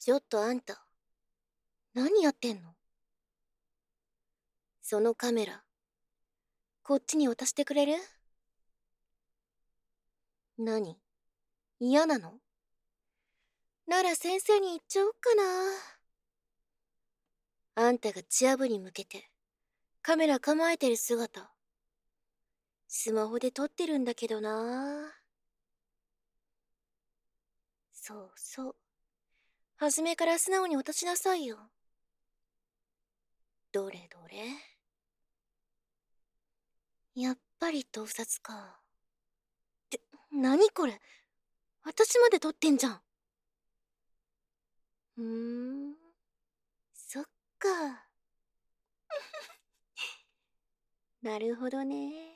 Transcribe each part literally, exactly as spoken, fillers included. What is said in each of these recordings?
ちょっとあんた、何やってんの？そのカメラ、こっちに渡してくれる？何？嫌なの？なら先生に言っちゃおっかな。あんたがチア部に向けてカメラ構えてる姿、スマホで撮ってるんだけどな。そうそう。初めから素直に渡しなさいよ。どれどれ。やっぱり盗撮か。って、何これ？私まで撮ってんじゃん。うーん、そっか。なるほどね。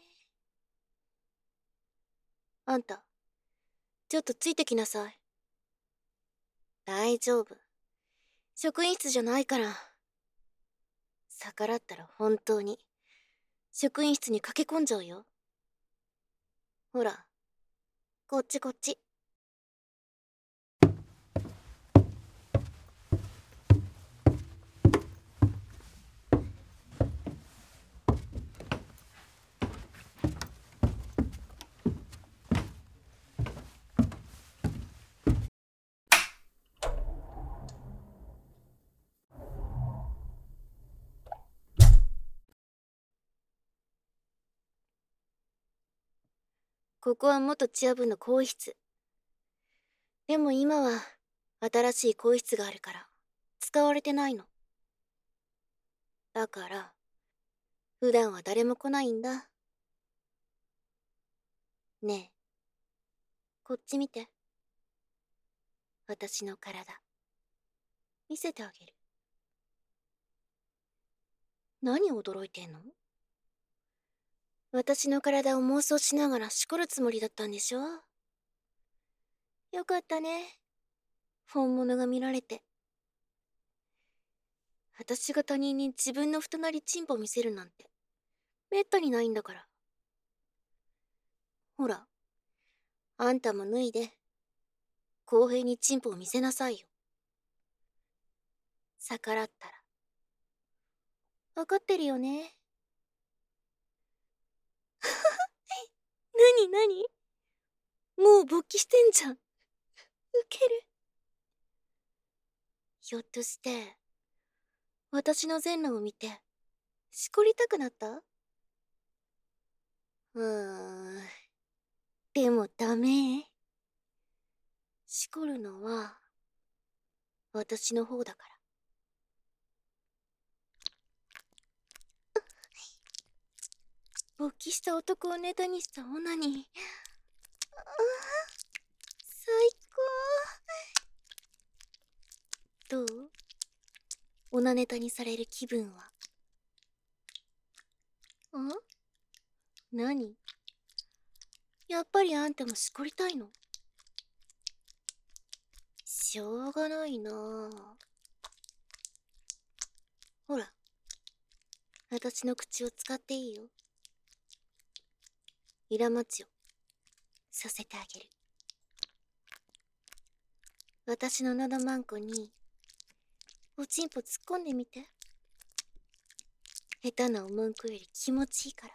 あんた、ちょっとついてきなさい。大丈夫。職員室じゃないから。逆らったら本当に、職員室に駆け込んじゃうよ。ほら、こっちこっち。ここは元チア部の更衣室。でも今は、新しい更衣室があるから、使われてないの。だから、普段は誰も来ないんだ。ねえ、こっち見て。私の体、見せてあげる。何驚いてんの？私の体を妄想しながらしこるつもりだったんでしょ？よかったね。本物が見られて。私が他人に自分の太なりチンポ見せるなんて、めったにないんだから。ほら、あんたも脱いで、公平にチンポを見せなさいよ。逆らったら。わかってるよね。なになに？もう勃起してんじゃん。ウケる。ひょっとして、私の全裸を見て、しこりたくなった？うーん。でもダメ。しこるのは、私の方だから。勃起した男をネタにしたオナニー。ああ、最高。どう？オナネタにされる気分は。ん？何？やっぱりあんたもしこりたいの？しょうがないなあ。ほら、私の口を使っていいよ。イラマチをさせてあげる。私の喉マンコにおちんぽ突っ込んでみて。下手なお文句より気持ちいいから。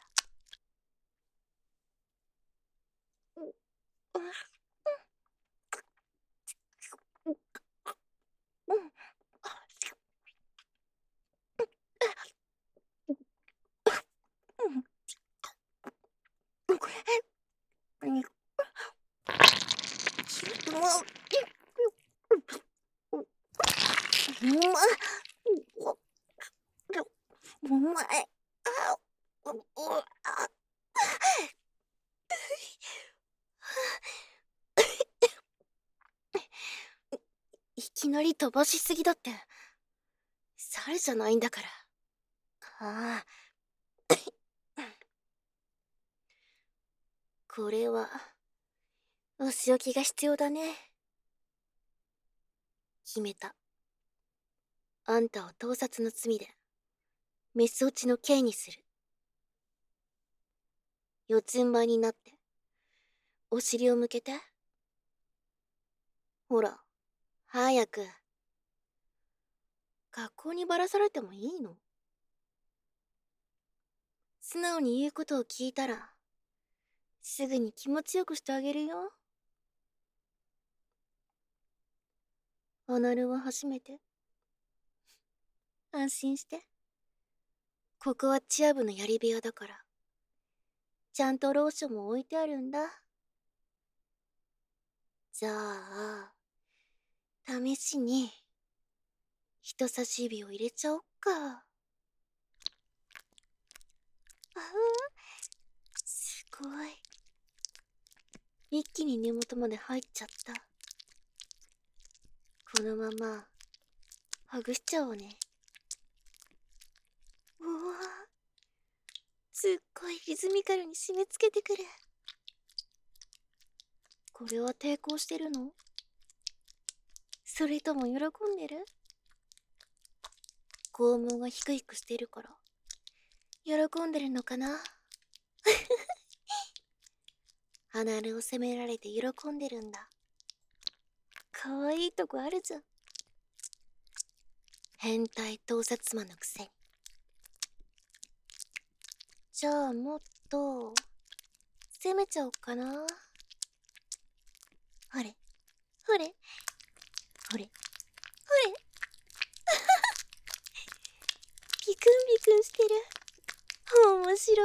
お前、あ、う、う、あ、いきなり飛ばしすぎだって。猿じゃないんだから。ああ。これは、お仕置きが必要だね。決めた。あんたを盗撮の罪で、メス落ちの刑にする。四つん這いになって、お尻を向けて。ほら、早く。 学校にばらされてもいいの？素直に言うことを聞いたら、すぐに気持ちよくしてあげるよ。アナルは初めて。安心して。ここはチア部のやり部屋だから。ちゃんとローションも置いてあるんだ。じゃあ、試しに、人差し指を入れちゃおっか。あふん、すごい。一気に根元まで入っちゃった。このまま、ほぐしちゃおうね。うわぁ、すっごいリズミカルに締め付けてくる。これは抵抗してるの？それとも喜んでる？肛門がヒクヒクしてるから喜んでるのかな。アナルを責められて喜んでるんだ。かわいいとこあるじゃん。変態盗撮魔のくせに。じゃあもっと攻めちゃおっかな。ほれほれほれほれビクンビクンしてる。面白い。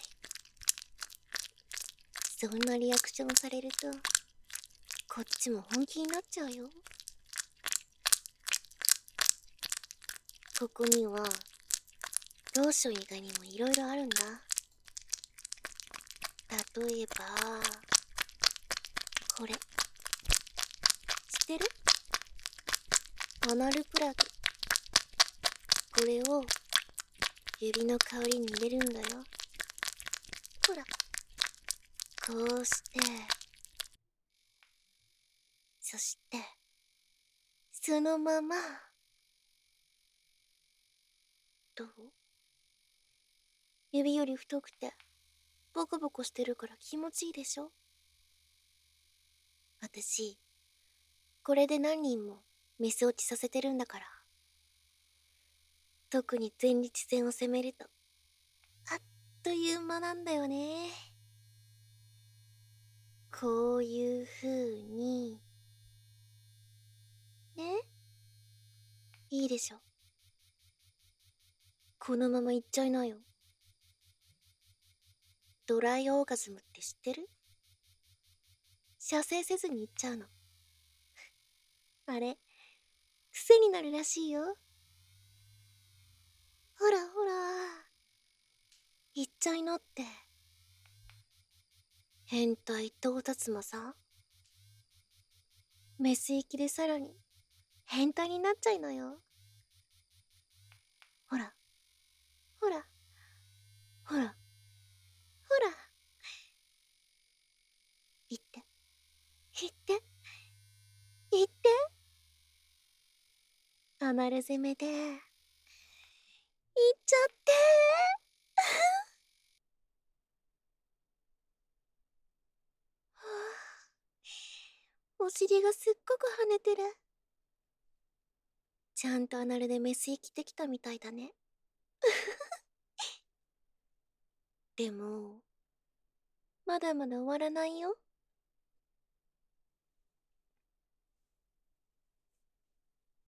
そんなリアクションされるとこっちも本気になっちゃうよ。ここにはローション以外にもいろいろあるんだ。例えばこれ知ってる？アナルプラグ。これを指の代わりに入れるんだよ。ほら、こうして、そしてそのまま。どう？指より太くてボコボコしてるから気持ちいいでしょ？私これで何人もメス落ちさせてるんだから。特に前立腺を攻めるとあっという間なんだよね。こういう風にね。いいでしょ。このままいっちゃいなよ。ドライオーガズムって知ってる？射精せずにいっちゃうの。あれ癖になるらしいよ。ほらほらいっちゃいなって。変態到達魔さん、メス行きでさらに変態になっちゃいなよ。ほらほらほらほら行って行って行って。アナル攻めで行っちゃってはあ、お尻がすっごく跳ねてる。ちゃんとアナルでメス生きてきたみたいだね。でもまだまだ終わらないよ。